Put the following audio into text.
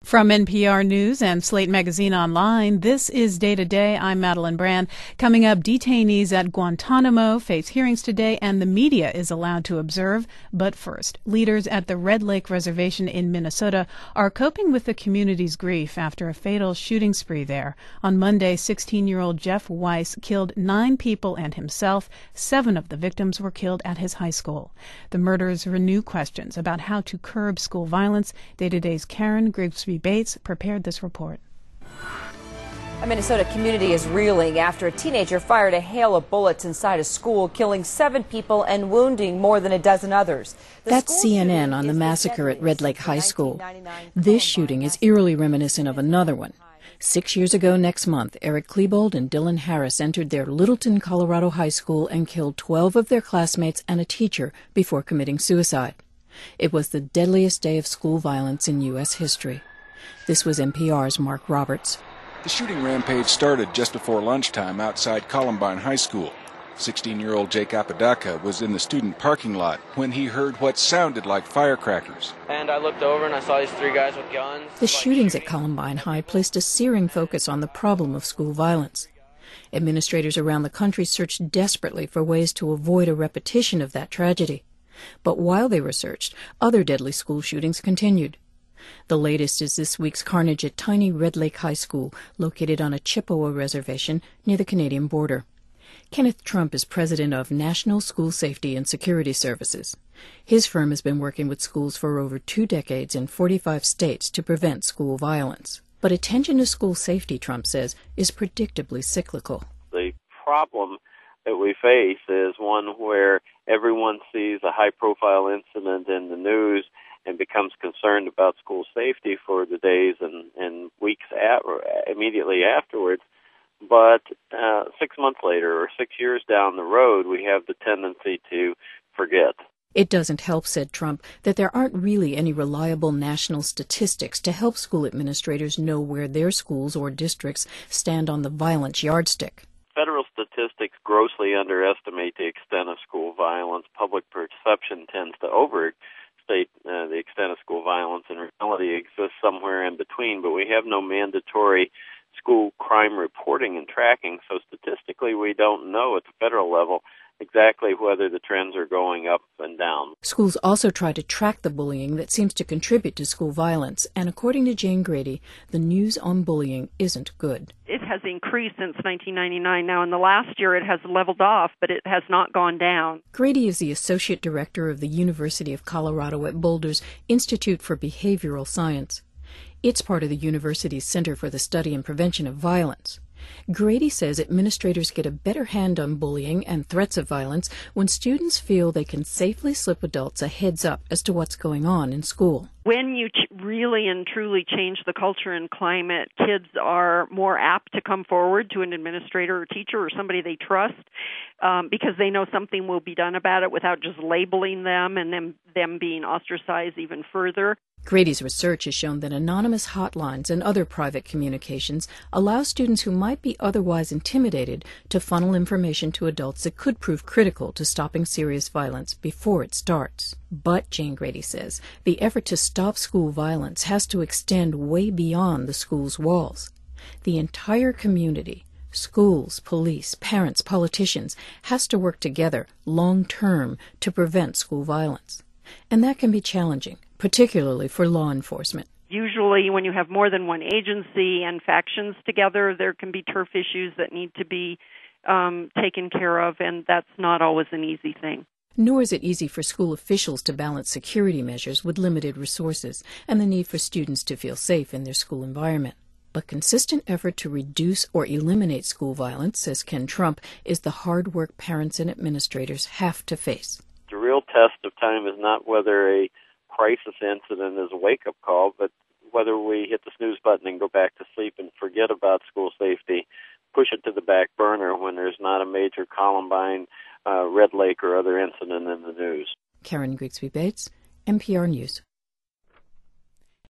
From NPR News and Slate Magazine Online, this is Day to Day. I'm Madeline Brand. Coming up, detainees at Guantanamo face hearings today, and the media is allowed to observe. But first, leaders at the Red Lake Reservation in Minnesota are coping with the community's grief after a fatal shooting spree there. On Monday, 16-year-old Jeff Weiss killed 9 people and himself. 7 of the victims were killed at his high school. The murders renew questions about how to curb school violence. Day to Day's Karen Grigsby Bates prepared this report. A Minnesota community is reeling after a teenager fired a hail of bullets inside a school, killing 7 people and wounding more than a dozen others. That's CNN on the massacre at Red Lake High School. This shooting is eerily reminiscent of another one. 6 years ago next month, Eric Klebold and Dylan Harris entered their Littleton, Colorado high school and killed 12 of their classmates and a teacher before committing suicide. It was the deadliest day of school violence in U.S. history. This was NPR's Mark Roberts. The shooting rampage started just before lunchtime outside Columbine High School. 16-year-old Jake Apodaca was in the student parking lot when he heard what sounded like firecrackers. And I looked over and I saw these 3 guys with guns. The shootings at Columbine High placed a searing focus on the problem of school violence. Administrators around the country searched desperately for ways to avoid a repetition of that tragedy. But while they researched, other deadly school shootings continued. The latest is this week's carnage at tiny Red Lake High School, located on a Chippewa reservation near the Canadian border. Kenneth Trump is president of National School Safety and Security Services. His firm has been working with schools for over 2 decades in 45 states to prevent school violence. But attention to school safety, Trump says, is predictably cyclical. The problem that we face is one where everyone sees a high-profile incident in the news and becomes concerned about school safety for the days and weeks immediately afterwards. But 6 months later or 6 years down the road, we have the tendency to forget. It doesn't help, said Trump, that there aren't really any reliable national statistics to help school administrators know where their schools or districts stand on the violence yardstick. Federal statistics grossly underestimate the extent of school violence. Public perception tends to overstate the extent of school violence, and reality exists somewhere in between. But we have no mandatory school crime reporting and tracking, so statistically we don't know at the federal level exactly whether the trends are going up and down. Schools also try to track the bullying that seems to contribute to school violence, and according to Jane Grady, the news on bullying isn't good. It has increased since 1999. Now, in the last year, it has leveled off, but it has not gone down. Grady is the associate director of the University of Colorado at Boulder's Institute for Behavioral Science. It's part of the university's Center for the Study and Prevention of Violence. Grady says administrators get a better hand on bullying and threats of violence when students feel they can safely slip adults a heads up as to what's going on in school. When you really and truly change the culture and climate, kids are more apt to come forward to an administrator or teacher or somebody they trust because they know something will be done about it without just labeling them and them being ostracized even further. Grady's research has shown that anonymous hotlines and other private communications allow students who might be otherwise intimidated to funnel information to adults that could prove critical to stopping serious violence before it starts. But, Jane Grady says, the effort to stop school violence has to extend way beyond the school's walls. The entire community, schools, police, parents, politicians, has to work together long-term to prevent school violence. And that can be challenging, particularly for law enforcement. Usually when you have more than one agency and factions together, there can be turf issues that need to be taken care of, and that's not always an easy thing. Nor is it easy for school officials to balance security measures with limited resources and the need for students to feel safe in their school environment. But consistent effort to reduce or eliminate school violence, says Ken Trump, is the hard work parents and administrators have to face. The real test of time is not whether a crisis incident is a wake-up call, but whether we hit the snooze button and go back to sleep and forget about school safety, push it to the back burner when there's not a major Columbine, Red Lake, or other incident in the news. Karen Grigsby Bates, NPR News.